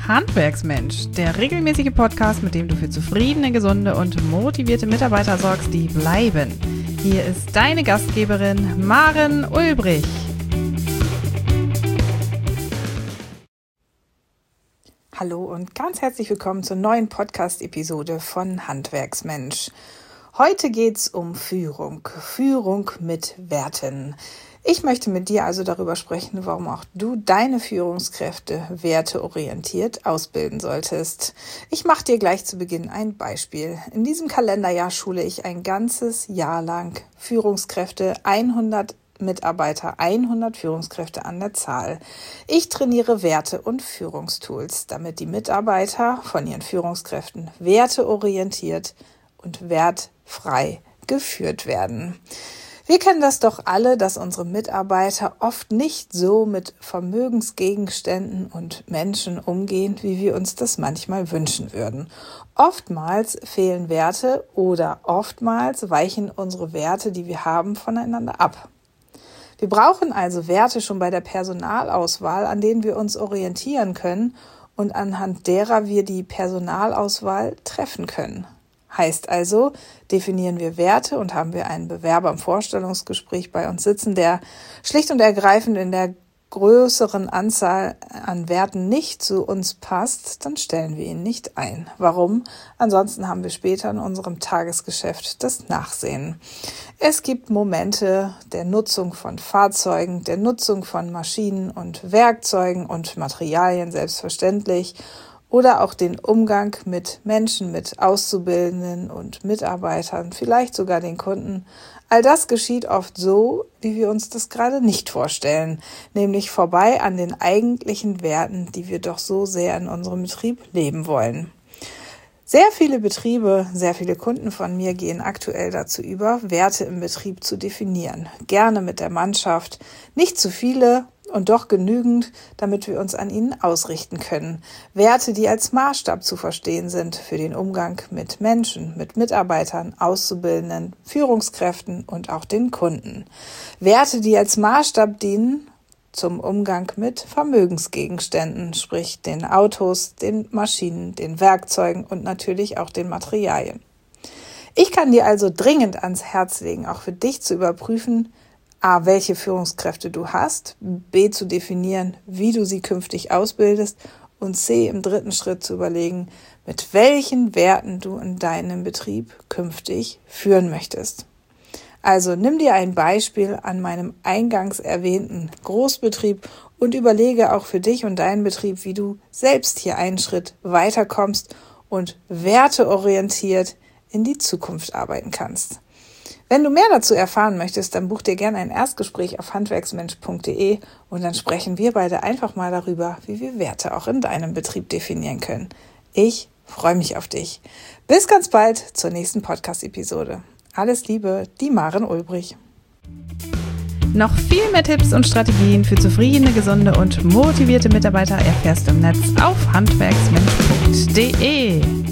Handwerksmensch, der regelmäßige Podcast, mit dem du für zufriedene, gesunde und motivierte Mitarbeiter sorgst, die bleiben. Hier ist deine Gastgeberin Maren Ulbrich. Hallo und ganz herzlich willkommen zur neuen Podcast-Episode von Handwerksmensch. Heute geht's um Führung mit Werten. Ich möchte mit dir also darüber sprechen, warum auch du deine Führungskräfte werteorientiert ausbilden solltest. Ich mache dir gleich zu Beginn ein Beispiel. In diesem Kalenderjahr schule ich ein ganzes Jahr lang Führungskräfte, 100 Mitarbeiter, 100 Führungskräfte an der Zahl. Ich trainiere Werte und Führungstools, damit die Mitarbeiter von ihren Führungskräften werteorientiert und wertfrei geführt werden. Wir kennen das doch alle, dass unsere Mitarbeiter oft nicht so mit Vermögensgegenständen und Menschen umgehen, wie wir uns das manchmal wünschen würden. Oftmals fehlen Werte oder oftmals weichen unsere Werte, die wir haben, voneinander ab. Wir brauchen also Werte schon bei der Personalauswahl, an denen wir uns orientieren können und anhand derer wir die Personalauswahl treffen können. Heißt also, definieren wir Werte und haben wir einen Bewerber im Vorstellungsgespräch bei uns sitzen, der schlicht und ergreifend in der größeren Anzahl an Werten nicht zu uns passt, dann stellen wir ihn nicht ein. Warum? Ansonsten haben wir später in unserem Tagesgeschäft das Nachsehen. Es gibt Momente der Nutzung von Fahrzeugen, der Nutzung von Maschinen und Werkzeugen und Materialien selbstverständlich, oder auch den Umgang mit Menschen, mit Auszubildenden und Mitarbeitern, vielleicht sogar den Kunden. All das geschieht oft so, wie wir uns das gerade nicht vorstellen, nämlich vorbei an den eigentlichen Werten, die wir doch so sehr in unserem Betrieb leben wollen. Sehr viele Betriebe, sehr viele Kunden von mir gehen aktuell dazu über, Werte im Betrieb zu definieren. Gerne mit der Mannschaft, nicht zu viele und doch genügend, damit wir uns an ihnen ausrichten können. Werte, die als Maßstab zu verstehen sind für den Umgang mit Menschen, mit Mitarbeitern, Auszubildenden, Führungskräften und auch den Kunden. Werte, die als Maßstab dienen zum Umgang mit Vermögensgegenständen, sprich den Autos, den Maschinen, den Werkzeugen und natürlich auch den Materialien. Ich kann dir also dringend ans Herz legen, auch für dich zu überprüfen, A, welche Führungskräfte du hast, B, zu definieren, wie du sie künftig ausbildest und C, im dritten Schritt zu überlegen, mit welchen Werten du in deinem Betrieb künftig führen möchtest. Also nimm dir ein Beispiel an meinem eingangs erwähnten Großbetrieb und überlege auch für dich und deinen Betrieb, wie du selbst hier einen Schritt weiterkommst und werteorientiert in die Zukunft arbeiten kannst. Wenn du mehr dazu erfahren möchtest, dann buch dir gerne ein Erstgespräch auf handwerksmensch.de und dann sprechen wir beide einfach mal darüber, wie wir Werte auch in deinem Betrieb definieren können. Ich freue mich auf dich. Bis ganz bald zur nächsten Podcast-Episode. Alles Liebe, die Maren Ulbrich. Noch viel mehr Tipps und Strategien für zufriedene, gesunde und motivierte Mitarbeiter erfährst du im Netz auf handwerksmensch.de.